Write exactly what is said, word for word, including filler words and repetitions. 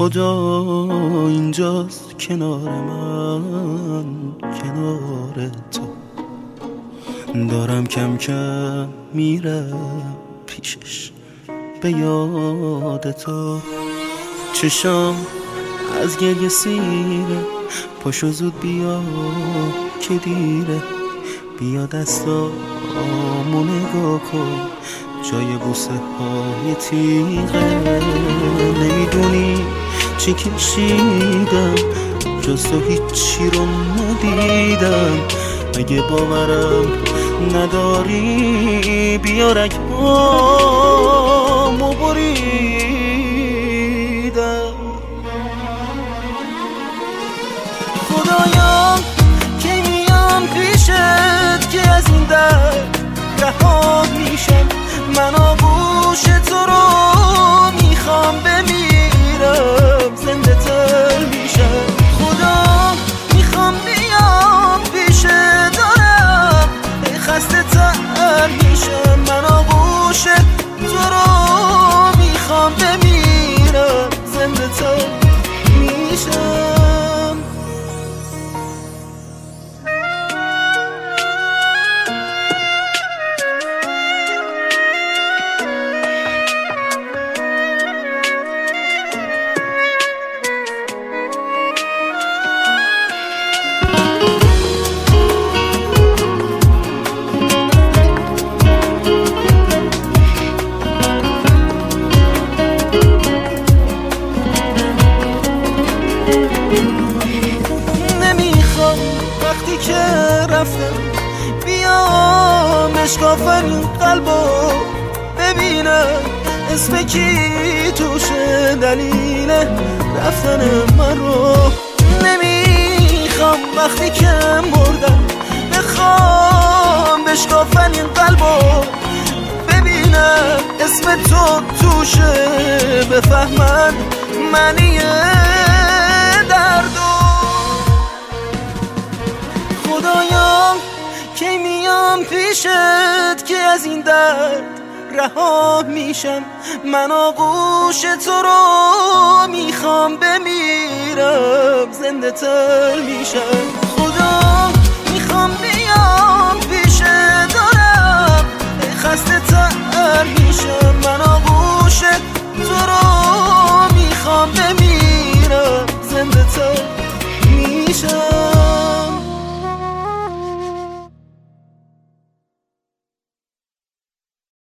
خدا اینجاست کنار من، کنار تو دارم کم کم میرم پیشش به یاد تو. چشام از گریه سیره، پاشو زود بیا که دیره، بیا دستامو نگاه کن جای بوسه های تیغه. نمیدونی چی کشیدم جز تو هیچی رو ندیدم. اگه باورم نداری بیا رگامو بریدم. خدایا کی میام پیشت که از این درد رها میشم. من آغوش تو رو میخوام بمیرم، زنده تر میشم. خدا میخوام بیام پیش دارم خسته تر میشم. من آغوش تو رو میخوام بمیرم، زنده تر میشم. نمیخوام وقتی که رفتم بیام اشکافن این قلبو ببینم اسم کی توشه دلیل رفتن من رو. نمیخوام وقتی که مردم بخوام بشکافن این قلبو ببینم اسم تو توشه، بفهمن معنی دردو. خدایا کی میام پیشت که از این درد رها میشم. من آغوش تو رو میخوام بمیرم، زنده تر میشم. خدا میخوام بیام پیش دارم خسته تر میشم. من آغوش تو رو میخوام بمیرم، زنده تر میشم.